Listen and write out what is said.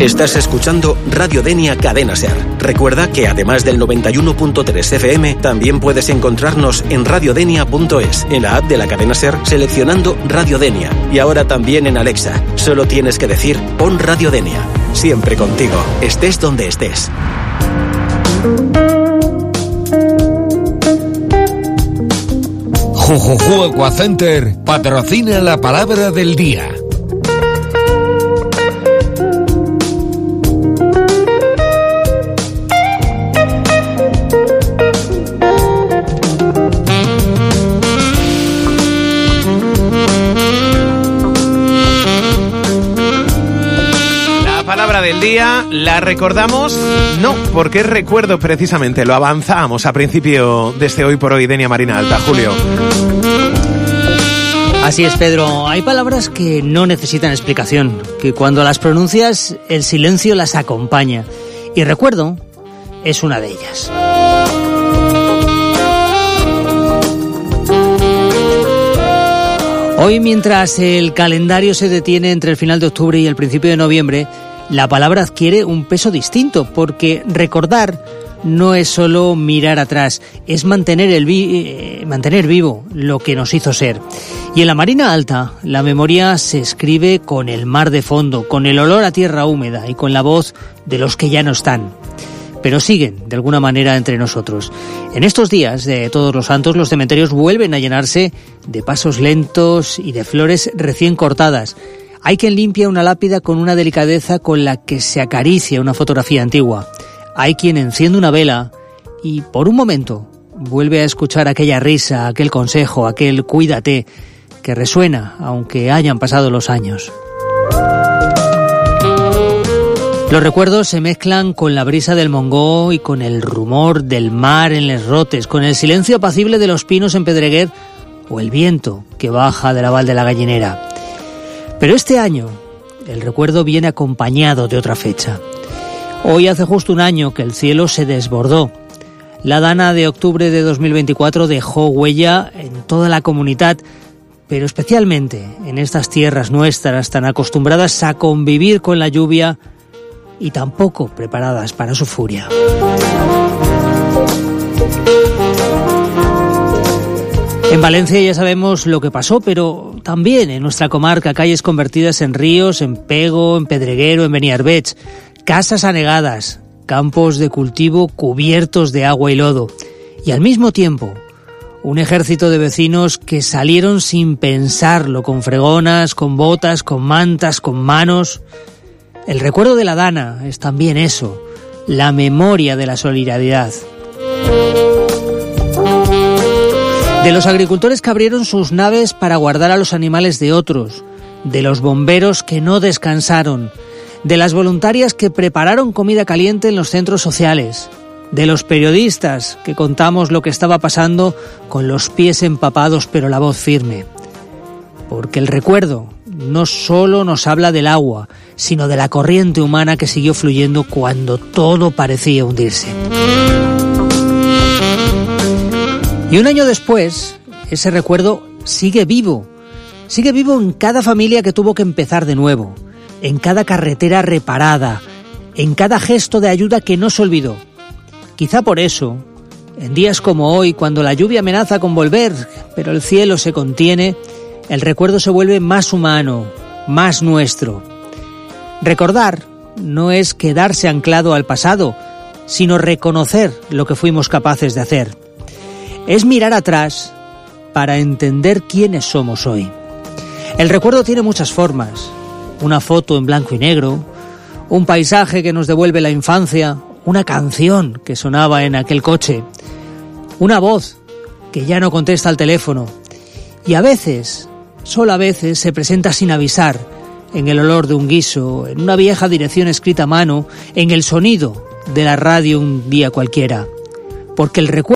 Estás escuchando Radio Denia Cadena Ser. Recuerda que además del 91.3 FM, también puedes encontrarnos en radiodenia.es, en la app de la Cadena Ser, seleccionando Radio Denia. Y ahora también en Alexa. Solo tienes que decir, pon Radio Denia. Siempre contigo, estés donde estés. Jujuju Aquacenter patrocina la palabra del día. Del día, ¿la recordamos? No, porque es recuerdo precisamente, lo avanzamos a principio de este Hoy por Hoy Denia Marina Alta. Julio. Así es, Pedro. Hay palabras que no necesitan explicación, que cuando las pronuncias el silencio las acompaña. Y recuerdo es una de ellas. Hoy, mientras el calendario se detiene entre el final de octubre y el principio de noviembre, la palabra adquiere un peso distinto, porque recordar no es solo mirar atrás, es mantener vivo lo que nos hizo ser. Y en la Marina Alta, la memoria se escribe con el mar de fondo, con el olor a tierra húmeda y con la voz de los que ya no están, pero siguen de alguna manera entre nosotros. En estos días de Todos los Santos, los cementerios vuelven a llenarse de pasos lentos y de flores recién cortadas. Hay quien limpia una lápida con una delicadeza con la que se acaricia una fotografía antigua. Hay quien enciende una vela y, por un momento, vuelve a escuchar aquella risa, aquel consejo, aquel cuídate, que resuena, aunque hayan pasado los años. Los recuerdos se mezclan con la brisa del Mongó y con el rumor del mar en Les Rotes, con el silencio apacible de los pinos en Pedreguer o el viento que baja de la Val de la Gallinera. Pero este año, el recuerdo viene acompañado de otra fecha. Hoy hace justo un año que el cielo se desbordó. La dana de octubre de 2024 dejó huella en toda la comunidad, pero especialmente en estas tierras nuestras tan acostumbradas a convivir con la lluvia y tan poco preparadas para su furia. En Valencia ya sabemos lo que pasó, pero también en nuestra comarca, calles convertidas en ríos, en Pego, en Pedreguero, en Beniarbeig, casas anegadas, campos de cultivo cubiertos de agua y lodo, y al mismo tiempo un ejército de vecinos que salieron sin pensarlo, con fregonas, con botas, con mantas, con manos. El recuerdo de la dana es también eso, la memoria de la solidaridad. De los agricultores que abrieron sus naves para guardar a los animales de otros, de los bomberos que no descansaron, de las voluntarias que prepararon comida caliente en los centros sociales, de los periodistas que contamos lo que estaba pasando con los pies empapados pero la voz firme. Porque el recuerdo no solo nos habla del agua, sino de la corriente humana que siguió fluyendo cuando todo parecía hundirse. Y un año después, ese recuerdo sigue vivo en cada familia que tuvo que empezar de nuevo, en cada carretera reparada, en cada gesto de ayuda que no se olvidó. Quizá por eso, en días como hoy, cuando la lluvia amenaza con volver, pero el cielo se contiene, el recuerdo se vuelve más humano, más nuestro. Recordar no es quedarse anclado al pasado, sino reconocer lo que fuimos capaces de hacer. Es mirar atrás para entender quiénes somos hoy. El recuerdo tiene muchas formas. Una foto en blanco y negro, un paisaje que nos devuelve la infancia, una canción que sonaba en aquel coche, una voz que ya no contesta al teléfono. Y a veces, solo a veces, se presenta sin avisar, en el olor de un guiso, en una vieja dirección escrita a mano, en el sonido de la radio un día cualquiera. Porque el recuerdo